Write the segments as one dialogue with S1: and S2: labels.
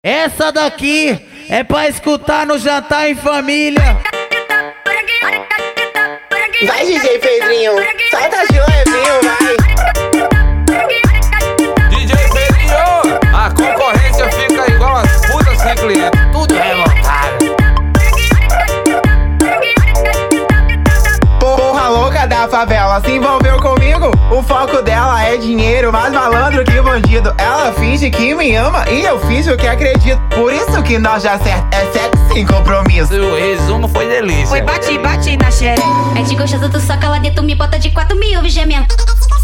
S1: Essa daqui é pra escutar no jantar em família.
S2: Vai, DJ Pedrinho, solta de levinho, vai.
S3: DJ Pedrinho, a concorrência fica igual as putas sem cliente, tudo revoltado.
S2: Porra louca da favela se envolveu comigo. O foco dela é dinheiro, mais malandro que bandido. Ela finge que me ama e eu fiz o que acredito. Por isso que nós já certo é sexo sem compromisso.
S3: O resumo foi delícia.
S4: Foi bate na xereca. É de gostoso, tu soca lá dentro, me bota de 4.000 gemendo.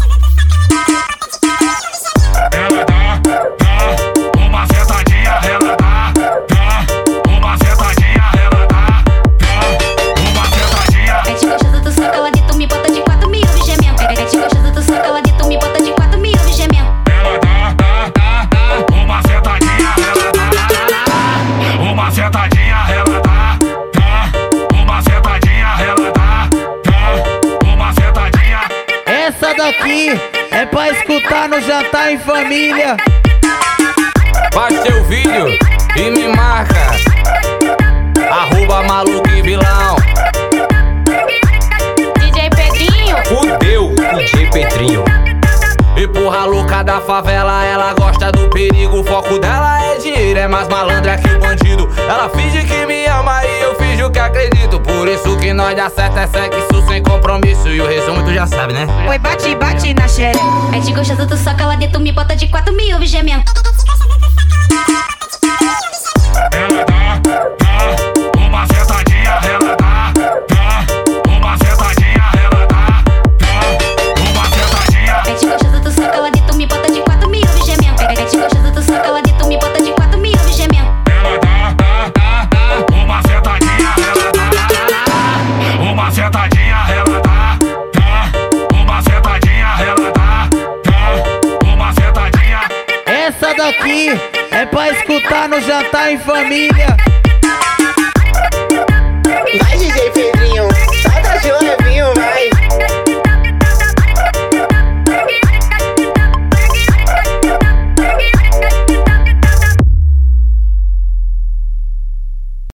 S5: Ela dá uma sentadinha, ela dá uma sentadinha, ela dá uma sentadinha.
S4: É de gostoso, tu soca lá dentro, me bota de 4.000 gemendo. É de gostoso, tu soca lá dentro, me bota de 4.000 gemendo.
S5: Ela dá uma sentadinha, ela dá uma sentadinha, ela dá uma sentadinha, ela dá uma sentadinha.
S1: Essa daqui é pra escutar no jantar em família.
S3: Faz teu vídeo e me marca. Arroba maluco e vilão.
S4: DJ Pedrinho.
S3: Fudeu, DJ Pedrinho. E porra louca da favela, ela gosta do perigo. O foco dela é dinheiro, é mais malandra que o bandido. Ela finge que me ama e eu finjo o que acredito. Por isso que nós dá certo é sexo sem compromisso. E o resumo tu já sabe, né?
S4: Foi bate na xereca. É de gostoso, tu soca lá dentro, me bota de 4.000 gemendo.
S5: Ela dá uma sentadinha, ela dá uma sentadinha, ela dá uma sentadinha.
S4: É de gostoso, tu soca lá dentro, me bota de 4.000 gemendo. É de gostoso, tu soca lá dentro, me bota de 4.000 gemendo.
S5: Ela dá uma sentadinha, ela dá uma sentadinha, ela dá uma sentadinha, ela dá uma sentadinha.
S1: Essa daqui é pra escutar no jantar em família.
S2: Vai, DJ Pedrinho.